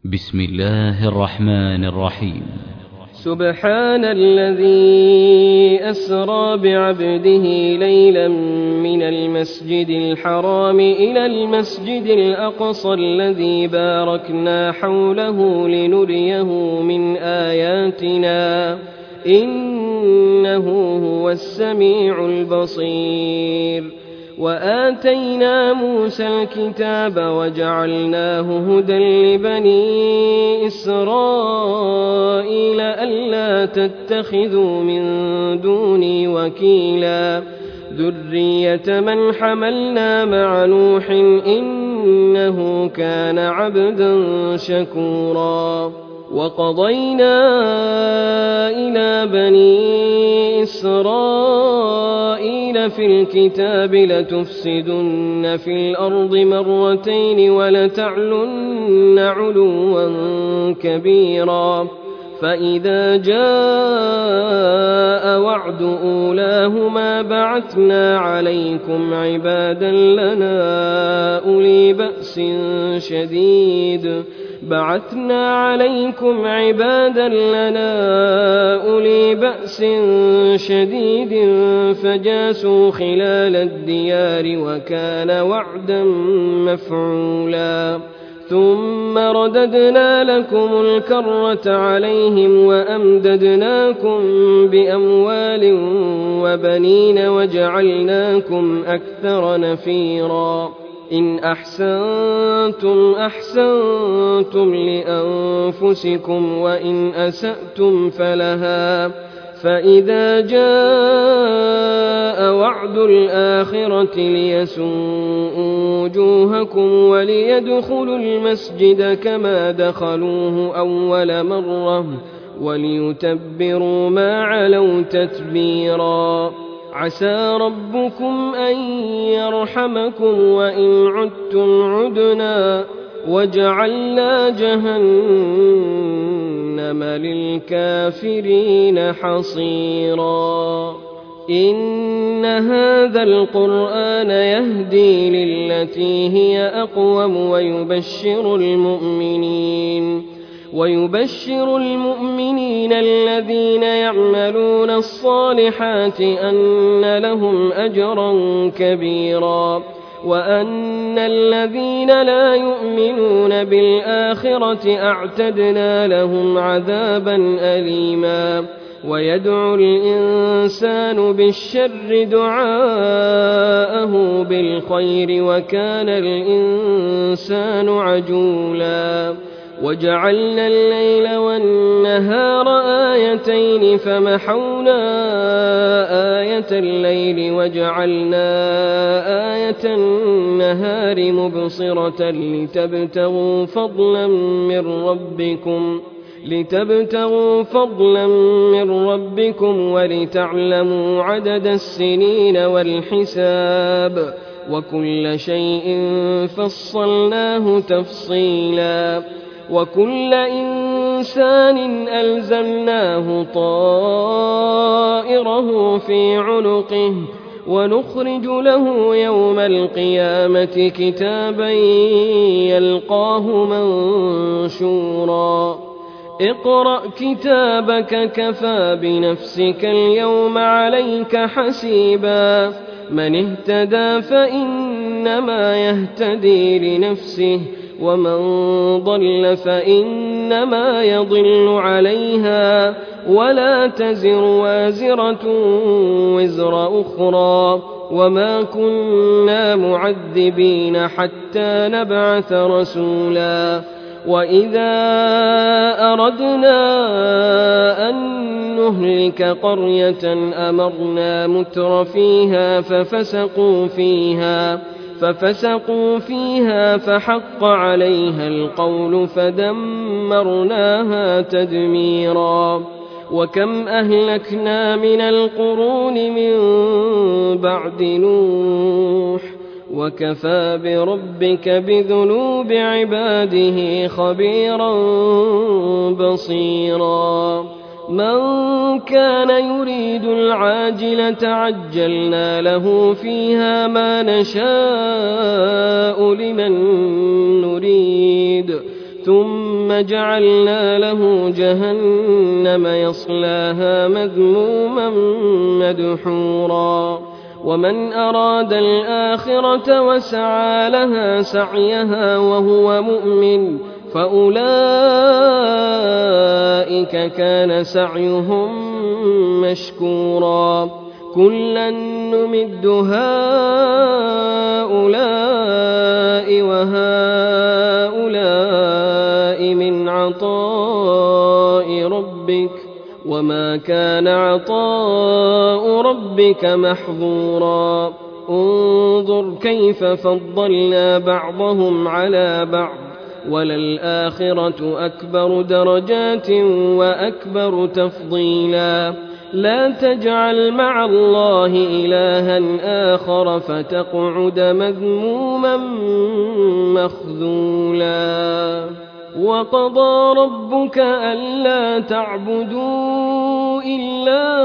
بسم الله الرحمن الرحيم. سبحان الذي أسرى بعبده ليلا من المسجد الحرام إلى المسجد الأقصى الذي باركنا حوله لنريه من آياتنا إنه هو السميع البصير. وآتينا موسى الكتاب وجعلناه هدى لبني إسرائيل ألا تتخذوا من دوني وكيلا ذرية من حملنا مع نوح إنه كان عبدا شكورا. وقضينا إلى بني إسرائيل في الكتاب لتفسدن في الأرض مرتين ولتعلن علوا كبيرا. فإذا جاء وعد أولاهما بعثنا عليكم عبادا لنا أولي بأس شديد فجاسوا خلال الديار وكان وعدا مفعولا. ثم رددنا لكم الكرة عليهم وأمددناكم بأموال وبنين وجعلناكم أكثر نفيرا. إن أحسنتم أحسنتم لأنفسكم وإن أسأتم فلها. فإذا جاء وعد الآخرة ليسوءوا وجوهكم وليدخلوا المسجد كما دخلوه أول مرة وليتبروا ما علوا تتبيرا. عسى ربكم أن يرحمكم وإن عدتم عدنا وجعلنا جهنم للكافرين حصيرا. إن هذا القرآن يهدي للتي هي أقوم ويبشر المؤمنين الذين يعملون الصالحات أن لهم أجرا كبيرا وأن الذين لا يؤمنون بالآخرة أعتدنا لهم عذابا أليما. ويدعو الإنسان بالشر دعاءه بالخير وكان الإنسان عجولا. وجعلنا الليل والنهار آيتين فمحونا آية الليل وجعلنا آية النهار مبصرة لتبتغوا فضلا من ربكم ولتعلموا عدد السنين والحساب وكل شيء فصلناه تفصيلا. وكل إنسان ألزمناه طائره في عنقه ونخرج له يوم القيامة كتابا يلقاه منشورا. اقرأ كتابك كفى بنفسك اليوم عليك حسيبا. من اهتدى فإنما يهتدي لنفسه ومن ضل فإنما يضل عليها ولا تزر وازرة وزر أخرى وما كنا معذبين حتى نبعث رسولا. وإذا أردنا أن نهلك قرية أمرنا متر فيها ففسقوا فيها فحق عليها القول فدمرناها تدميرا. وكم أهلكنا من القرون من بعد نوح وكفى بربك بذنوب عباده خبيرا بصيرا. من كان يريد العاجلة عجلنا له فيها ما نشاء لمن نريد ثم جعلنا له جهنم يصلاها مذموما مدحورا ومن أراد الآخرة وسعى لها سعيها وهو مؤمن فأولئك كان سعيهم مشكورا كلا نمد هؤلاء وهؤلاء من عطاء ربك وما كان عطاء ربك محظورا انظر كيف فضلنا بعضهم على بعض وللآخرة أكبر درجات وأكبر تفضيلا لا تجعل مع الله إلها آخر فتقعد مذموما مخذولا وقضى ربك ألا تعبدوا إلا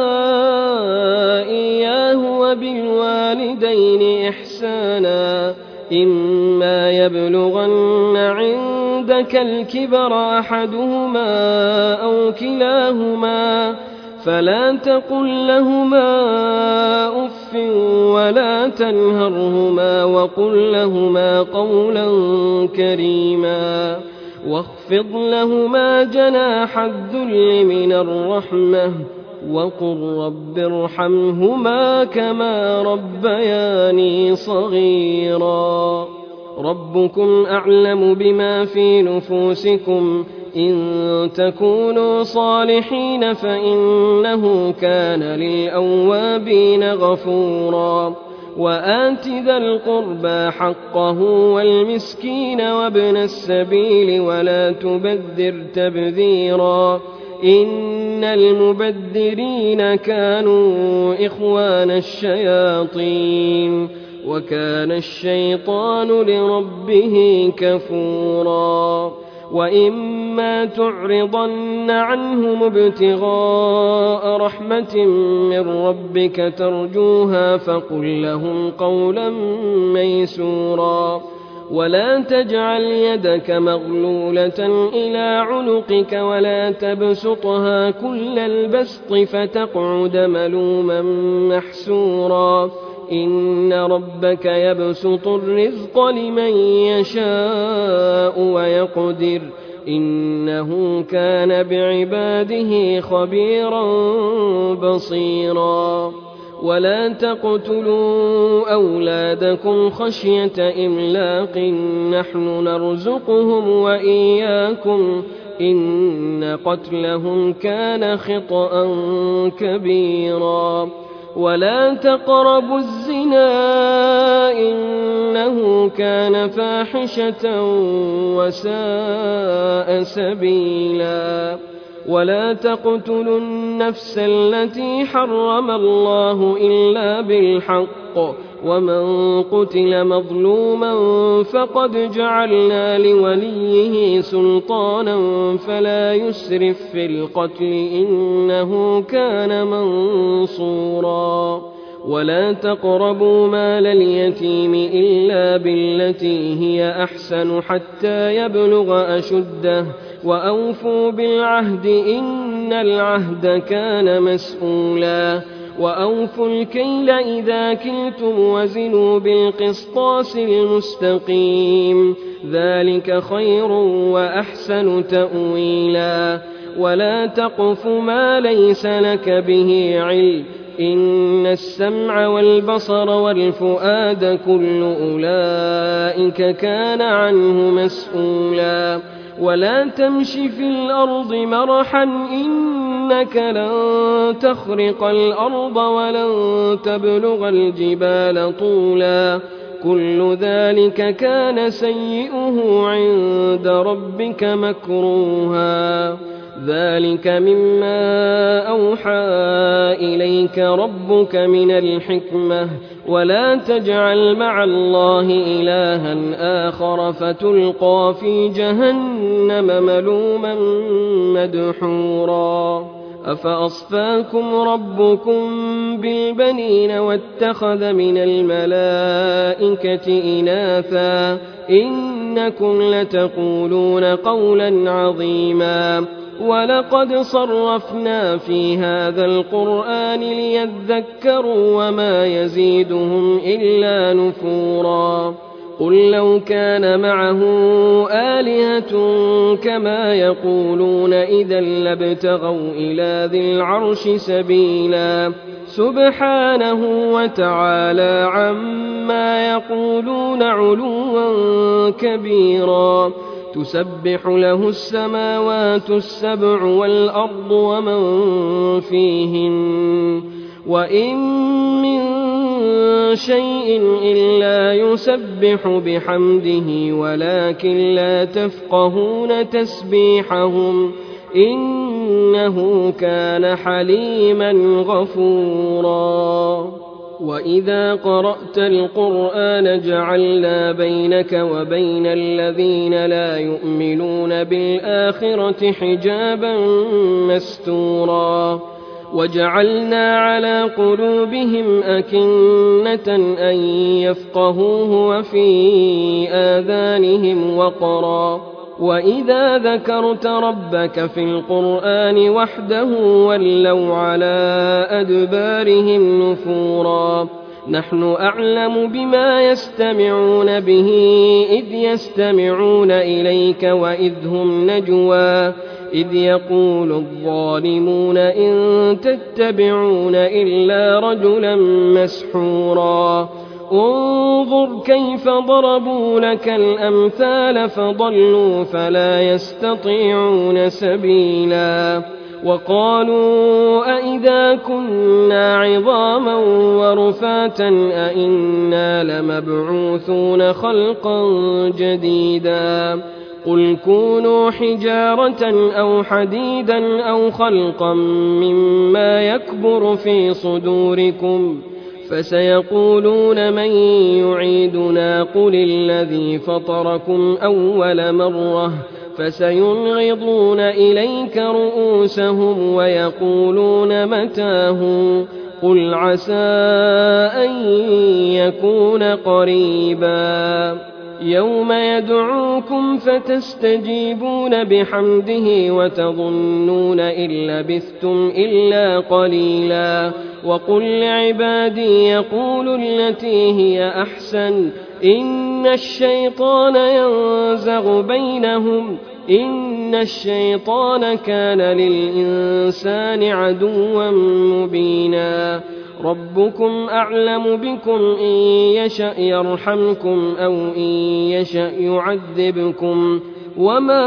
إياه وبالوالدين إحسانا إما يبلغن عندك الكبر أحدهما أو كلاهما فلا تقل لهما أف ولا تنهرهما وقل لهما قولا كريما واخفض لهما جناح الذل من الرحمة وقل رب ارحمهما كما ربياني صغيرا ربكم أعلم بما في نفوسكم إن تكونوا صالحين فإنه كان للأوابين غفورا وآت ذا القربى حقه والمسكين وابن السبيل ولا تبذر تبذيرا إن المبذرين كانوا إخوان الشياطين وكان الشيطان لربه كفورا وإما تعرضن عنهم ابتغاء رحمة من ربك ترجوها فقل لهم قولا ميسورا ولا تجعل يدك مغلولة إلى عنقك ولا تبسطها كل البسط فتقعد ملوما محسورا إن ربك يبسط الرزق لمن يشاء ويقدر إنه كان بعباده خبيرا بصيرا ولا تقتلوا أولادكم خشية إملاق نحن نرزقهم وإياكم إن قتلهم كان خطأ كبيرا ولا تقربوا الزنا إنه كان فاحشة وساء سبيلا ولا تقتلوا النفس التي حرم الله إلا بالحق ومن قتل مظلوما فقد جعلنا لوليه سلطانا فلا يسرف في القتل إنه كان منصورا ولا تقربوا مال اليتيم إلا بالتي هي أحسن حتى يبلغ أشده وأوفوا بالعهد إن العهد كان مسؤولا وأوفوا الكيل إذا كلتم وزنوا بالقسطاس المستقيم ذلك خير وأحسن تأويلا ولا تقف ما ليس لك به علم إن السمع والبصر والفؤاد كل أولئك كان عنه مسؤولا ولا تمش في الأرض مرحا إنك لن تخرق الأرض ولن تبلغ الجبال طولا كل ذلك كان سيئه عند ربك مكروها ذلك مما أوحى إليك ربك من الحكمة ولا تجعل مع الله إلها آخر فتلقى في جهنم ملوما مدحورا أفأصفاكم ربكم بالبنين واتخذ من الملائكة إناثا إنكم لتقولون قولا عظيما ولقد صرفنا في هذا القرآن ليذكروا وما يزيدهم إلا نفورا قل لو كان معه آلهة كما يقولون إذا لابتغوا إلى ذي العرش سبيلا سبحانه وتعالى عما يقولون علوا كبيرا تسبح له السماوات السبع والأرض ومن فيهن وإن من شيء إلا يسبح بحمده ولكن لا تفقهون تسبيحهم إنه كان حليما غفورا وإذا قرأت القرآن جعلنا بينك وبين الذين لا يؤمنون بالآخرة حجابا مستورا وجعلنا على قلوبهم أكنة أن يفقهوه وفي آذانهم وقرا وإذا ذكرت ربك في القرآن وحده ولوا على أدبارهم نفورا نحن أعلم بما يستمعون به إذ يستمعون إليك وإذ هم نجوى إذ يقول الظالمون إن تتبعون إلا رجلا مسحورا انظر كيف ضربوا لك الأمثال فضلوا فلا يستطيعون سبيلا وقالوا أئذا كنا عظاما ورفاتا أئنا لمبعوثون خلقا جديدا قل كونوا حجارة أو حديدا أو خلقا مما يكبر في صدوركم فسيقولون من يعيدنا قل الذي فطركم أول مرة فسينغضون إليك رؤوسهم ويقولون متاه قل عسى أن يكون قريبا يوم يدعوكم فتستجيبون بحمده وتظنون إن لبثتم إلا قليلا وقل لعبادي يقولوا التي هي أحسن إن الشيطان ينزغ بينهم إن الشيطان كان للإنسان عدوا مبينا ربكم أعلم بكم إن يشأ يرحمكم أو إن يشأ يعذبكم وما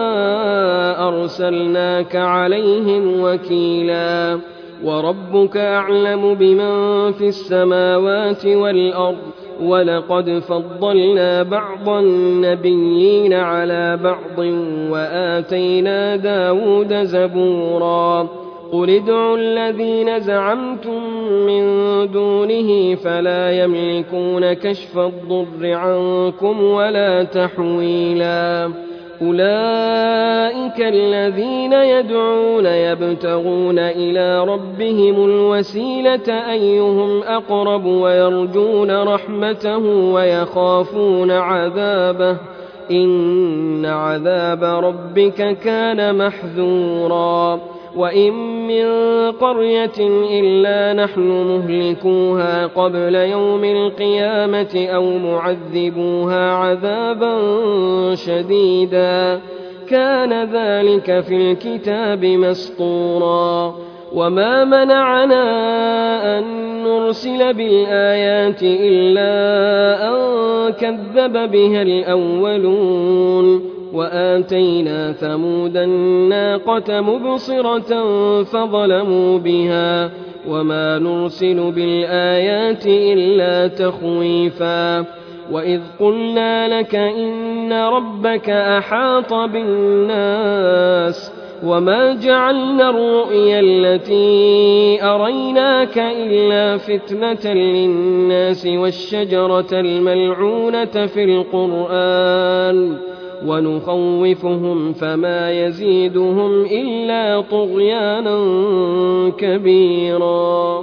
أرسلناك عليهم وكيلا وربك أعلم بمن في السماوات والأرض ولقد فضلنا بعض النبيين على بعض وآتينا داود زبورا قل ادعوا الذين زعمتم من دونه فلا يملكون كشف الضر عنكم ولا تحويلا أولئك الذين يدعون يبتغون إلى ربهم الوسيلة أيهم أقرب ويرجون رحمته ويخافون عذابه إن عذاب ربك كان محذورا وإن من قرية إلا نحن مهلكوها قبل يوم القيامة أو معذبوها عذابا شديدا كان ذلك في الكتاب مسطورا وما منعنا أن نرسل بالآيات إلا أن كذب بها الأولون وآتينا ثمود الناقة مبصرة فظلموا بها وما نرسل بالآيات إلا تخويفا وإذ قلنا لك إن ربك أحاط بالناس وما جعلنا الرؤيا التي أريناك إلا فتنة للناس والشجرة الملعونة في القرآن ونخوفهم فما يزيدهم إلا طغيانا كبيرا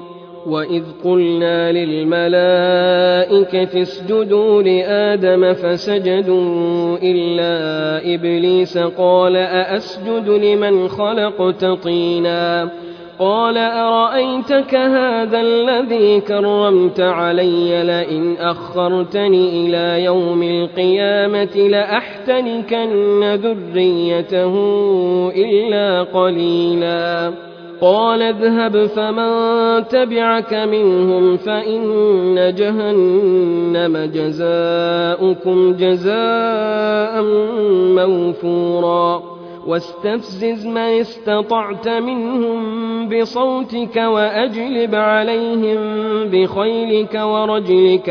وإذ قلنا للملائكة اسجدوا لآدم فسجدوا إلا إبليس قال أأسجد لمن خلقت طينا قال أرأيتك هذا الذي كرمت علي لئن أخرتني إلى يوم القيامة لأحتنكن ذريته إلا قليلا قال اذهب فمن تبعك منهم فإن جهنم جزاؤكم جزاء موفورا واستفزز من استطعت منهم بصوتك وأجلب عليهم بخيلك ورجلك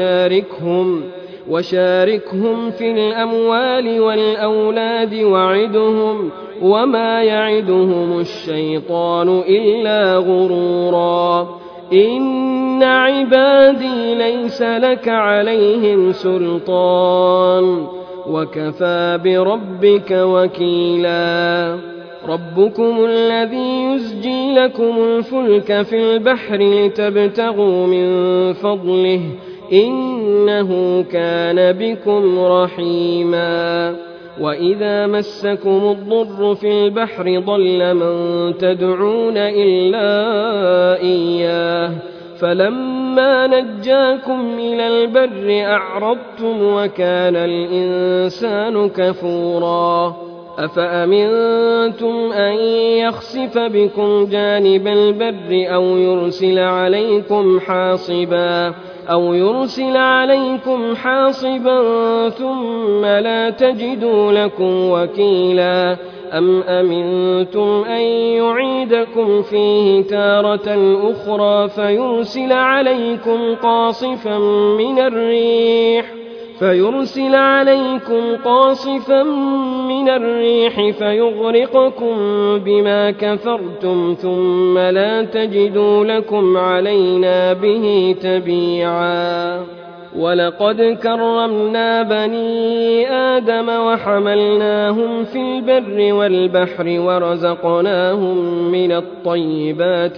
وشاركهم في الأموال والأولاد وعدهم وما يعدهم الشيطان إلا غرورا إن عبادي ليس لك عليهم سلطان وكفى بربك وكيلا ربكم الذي يزجي لكم الفلك في البحر لتبتغوا من فضله إنه كان بكم رحيما وإذا مسكم الضر في البحر ضل من تدعون إلا إياه فلما نجاكم إلى البر أعرضتم وكان الإنسان كفورا أفأمنتم أن يخسف بكم جانب البر أو يرسل عليكم حاصبا ثم لا تجدوا لكم وكيلا أم أمنتم أن يعيدكم فيه تارة أخرى فيرسل عليكم قاصفا من الريح فيغرقكم بما كفرتم ثم لا تجدوا لكم علينا به تبيعا ولقد كرمنا بني آدم وحملناهم في البر والبحر ورزقناهم من الطيبات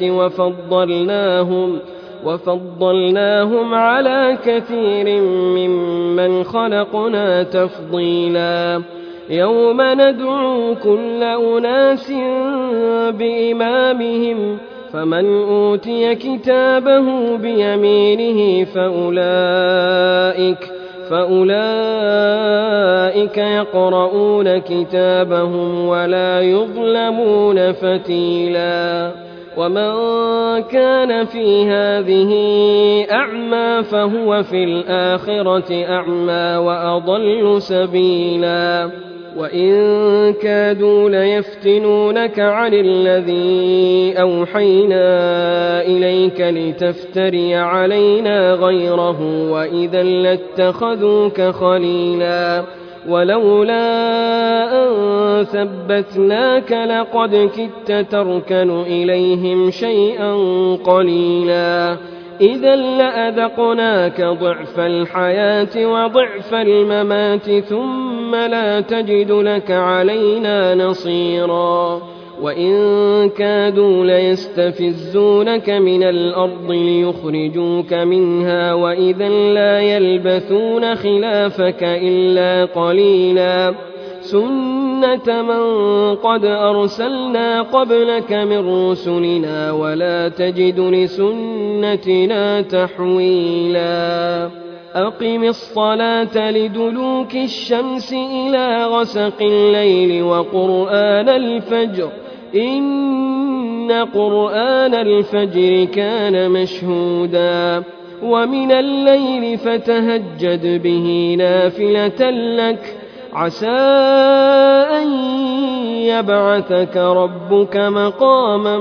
وفضلناهم على كثير ممن خلقنا تفضيلا يوم ندعو كل أناس بإمامهم فمن أوتي كتابه بيمينه فأولئك يقرؤون كتابهم ولا يظلمون فتيلا ومن كان في هذه أعمى فهو في الآخرة أعمى وأضل سبيلا وإن كادوا ليفتنونك عن الذي أوحينا إليك لتفتري علينا غيره وإذا لاتخذوك خليلا ولولا أن ثبتناك لقد كدت تركن إليهم شيئا قليلا إذا لأذقناك ضعف الحياة وضعف الممات ثم لا تجد لك علينا نصيرا وإن كادوا ليستفزونك من الأرض ليخرجوك منها وإذا لا يلبثون خلافك إلا قليلا سنة من قد أرسلنا قبلك من رسلنا ولا تجد لسنتنا تحويلا أقم الصلاة لدلوك الشمس إلى غسق الليل وقرآن الفجر إن قرآن الفجر كان مشهودا ومن الليل فتهجد به نافلة لك عسى أن يبعثك ربك مقاما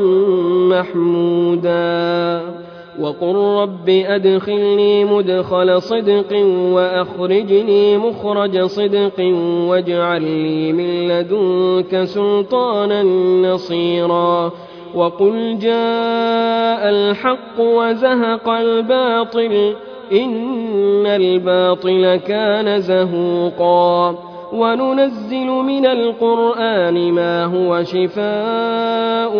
محمودا وقل رب أدخلني مدخل صدق وأخرجني مخرج صدق واجعل لي من لدنك سلطانا نصيرا وقل جاء الحق وزهق الباطل إن الباطل كان زهوقا وننزل من القرآن ما هو شفاء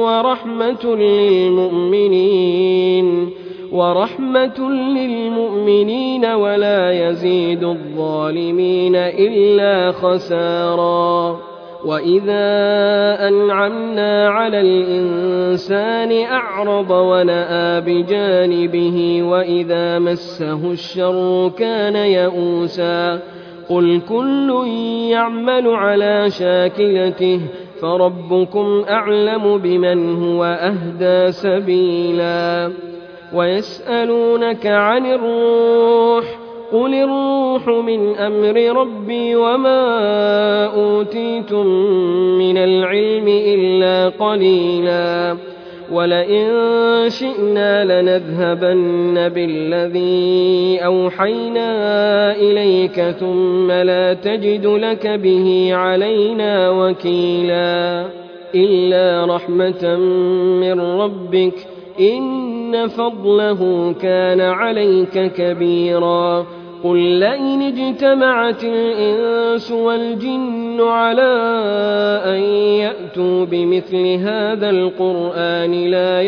ورحمة للمؤمنين ولا يزيد الظالمين إلا خسارا. وإذا أنعمنا على الإنسان أعرض ونأى بجانبه وإذا مسه الشر كان يئوسا. قل كل يعمل على شاكلته فربكم أعلم بمن هو أهدى سبيلا. ويسألونك عن الروح قل الروح من أمر ربي وما أوتيتم من العلم إلا قليلا. ولئن شئنا لنذهبن بالذي أوحينا إليك ثم لا تجد لك به علينا وكيلا. إلا رحمة من ربك إن فضله كان عليك كبيرا. قل لئن اجتمعت الإنس والجن على أن يأتوا بمثل هذا القرآن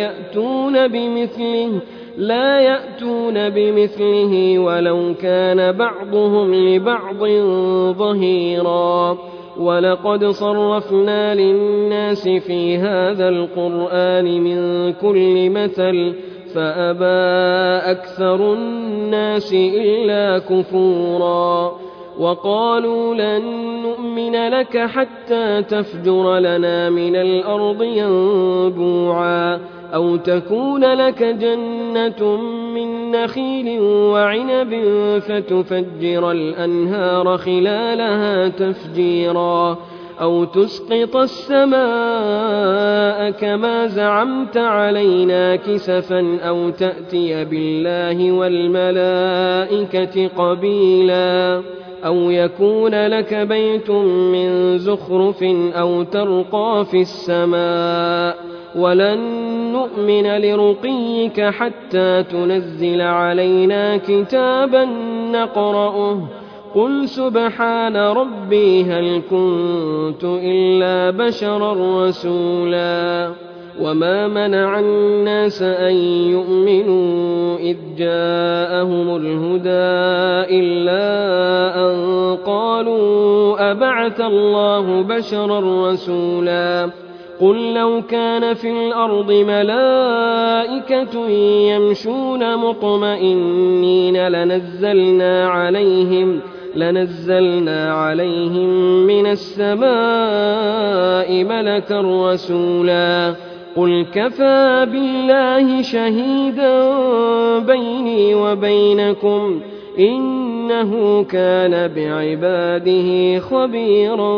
لا يأتون بمثله ولو كان بعضهم لبعض ظهيرا. ولقد صرفنا للناس في هذا القرآن من كل مثل فأبى أكثر الناس إلا كفورا. وقالوا لن نؤمن لك حتى تفجر لنا من الأرض ينبوعا أو تكون لك جنة من نخيل وعنب فتفجر الأنهار خلالها تفجيرا أو تسقط السماء كما زعمت علينا كسفا أو تأتي بالله والملائكة قبيلا أو يكون لك بيت من زخرف أو ترقى في السماء ولن نؤمن لرقيك حتى تنزل علينا كتابا نقرأه قل سبحان ربي هل كنت إلا بشرا رسولا. وما منع الناس أن يؤمنوا إذ جاءهم الهدى إلا أن قالوا أبعث الله بشرا رسولا. قل لو كان في الأرض ملائكة يمشون مطمئنين لنزلنا عليهم من السماء ملكا رسولا. قل كفى بالله شهيدا بيني وبينكم إنه كان بعباده خبيرا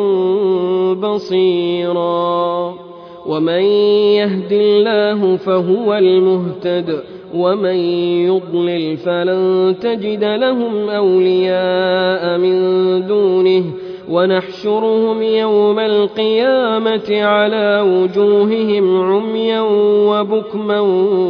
بصيرا. ومن يهد الله فهو المهتد ومن يضلل فلن تجد لهم أولياء من دونه ونحشرهم يوم القيامة على وجوههم عميا وبكما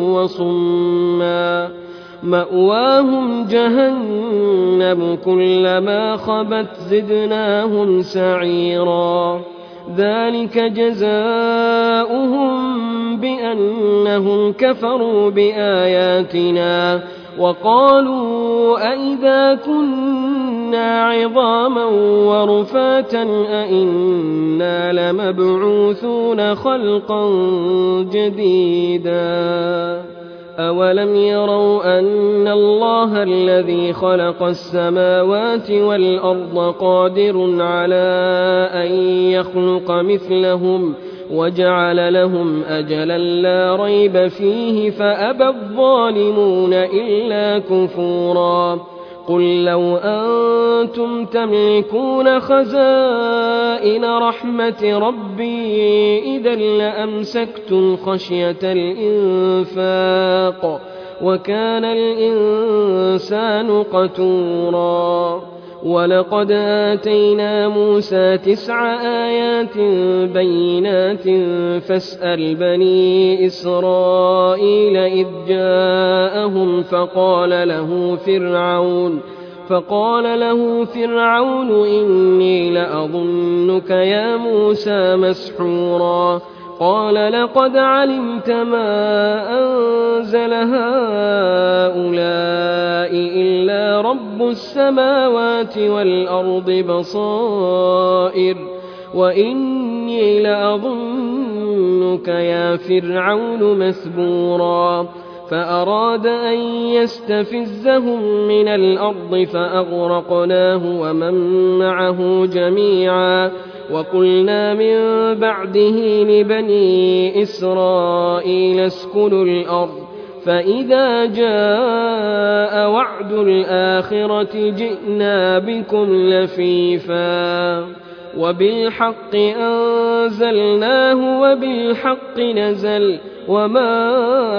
وصما مأواهم جهنم كلما خبت زدناهم سعيرا. ذلك جزاؤهم بأنهم كفروا بآياتنا وقالوا أئذا كنا عظاما ورفاتا أئنا لمبعوثون خلقا جديدا. أولم يروا أن الله الذي خلق السماوات والأرض قادر على أن يخلق مثلهم وجعل لهم أجلا لا ريب فيه فأبى الظالمون إلا كفورا. قل لو أنتم تملكون خزائن رحمة ربي إذا لأمسكتم خشية الإنفاق وكان الإنسان قتورا. ولقد آتينا موسى 9 آيات بينات فاسأل بني إسرائيل إذ جاءهم فقال له فرعون إني لأظنك يا موسى مسحورا قال لقد علمت ما أنزل هؤلاء إلا رب السماوات والأرض بصائر وإني لأظنك يا فرعون مثبورا فأراد أن يستفزهم من الأرض فأغرقناه ومن معه جميعا وقلنا من بعده لبني إسرائيل اسكنوا الأرض فإذا جاء وعد الآخرة جئنا بكم لفيفا وبالحق أنزلناه وبالحق نزل وما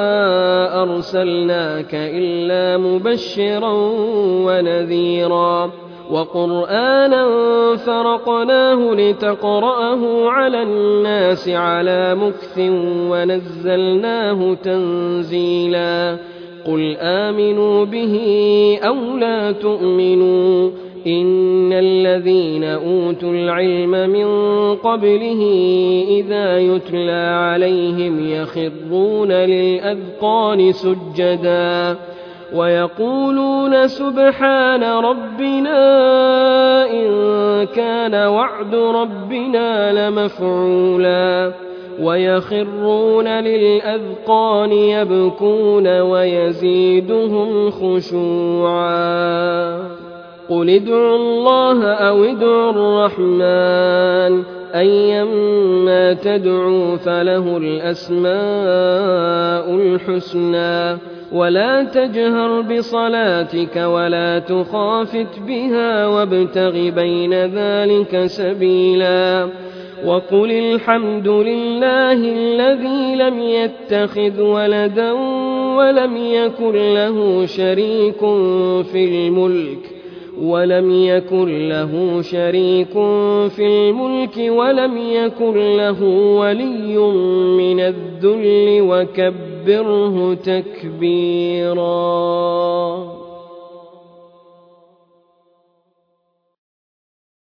أرسلناك إلا مبشرا ونذيرا وقرآنا فرقناه لتقرأه على الناس على مكث ونزلناه تنزيلا قل آمنوا به أو لا تؤمنوا إن الذين أوتوا العلم من قبله إذا يتلى عليهم يخرون للأذقان سجدا ويقولون سبحان ربنا إن كان وعد ربنا لمفعولا ويخرون للأذقان يبكون ويزيدهم خشوعا قل ادعوا الله أو ادعوا الرحمن أيما تدعوا فله الأسماء الحسنى ولا تجهر بصلاتك ولا تخافت بها وابتغ بين ذلك سبيلا وقل الحمد لله الذي لم يتخذ ولدا ولم يكن له شريك في الملك ولم يكن له ولي من الذل وكبره تكبيرا.